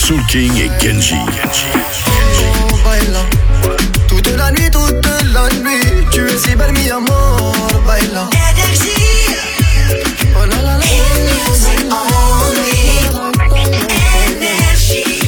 Soul King et Kenji. Oh, baila. Toute la nuit, tu es si belle, mi amor, baila. Énergie. Oh la la la. Music only. Énergie.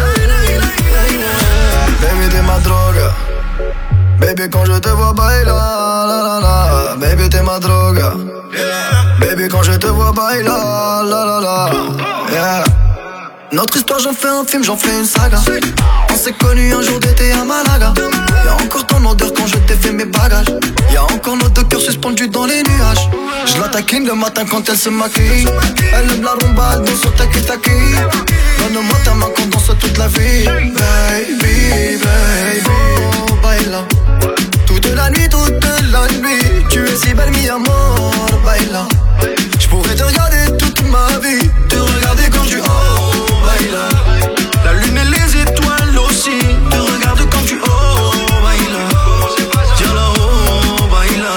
Baby, t'es ma droga. Baby, quand je te vois baila, la la la. Baby, t'es ma droga. Baby, quand je te vois baila, la la la. Yeah. Notre histoire, j'en fais un film, j'en fais une saga. On s'est connus un jour d'été à Malaga. Y'a encore ton odeur quand je t'ai fait mes bagages. Y'a encore nos deux cœurs suspendus dans les nuages. Je la taquine le matin quand elle se maquille. Elle aime la rumba, elle danse sur taki-taki. Donne-moi ta main qu'on danse toute la vie. Baby, baby, oh, baila. Toute la nuit, tu es si belle, mi amor, baila. J'pourrais te regarder toute ma vie, te regarder quand tu baila. La lune et les étoiles aussi, te regarde quand tu baila. Tiens là, baila.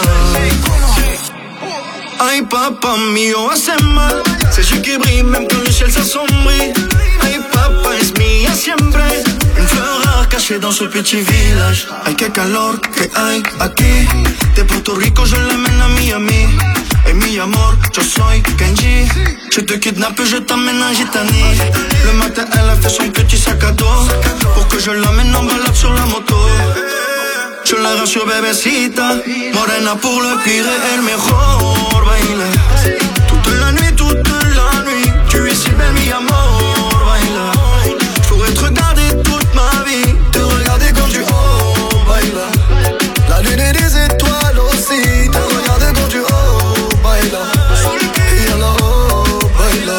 Ay papa mio, hace mal. C'est yeux qui brille même quand le ciel s'assombrit. Ay papa es mía siempre. Une fleur rare cachée dans ce petit village. Ay qué calor que hay aquí. De Puerto Rico je l'amène à Miami. Et mi amor, yo soy Kenji. Je te kidnappe, je t'emmène en Gitanie. Le matin elle a fait son petit sac à dos pour que je l'emmène en balade sur la moto. Je la rassure bébécita, morena pour le pire et el mejor baila. Toute la nuit, tu es si belle mi amor, baila. J'pourrais te regarder toute ma vie, te regarder quand tu baila. La lune et les étoiles aussi, te regarder quand tu baila. Et alors baila.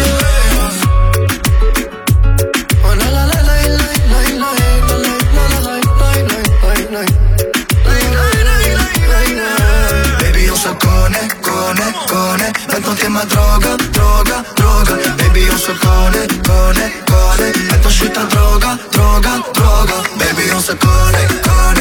Oh la la la la la la la. Baby on se connaît. Maintenant t'es ma droga. Baby on se connaît. Maintenant je suis ta droga. Baby on se connaît.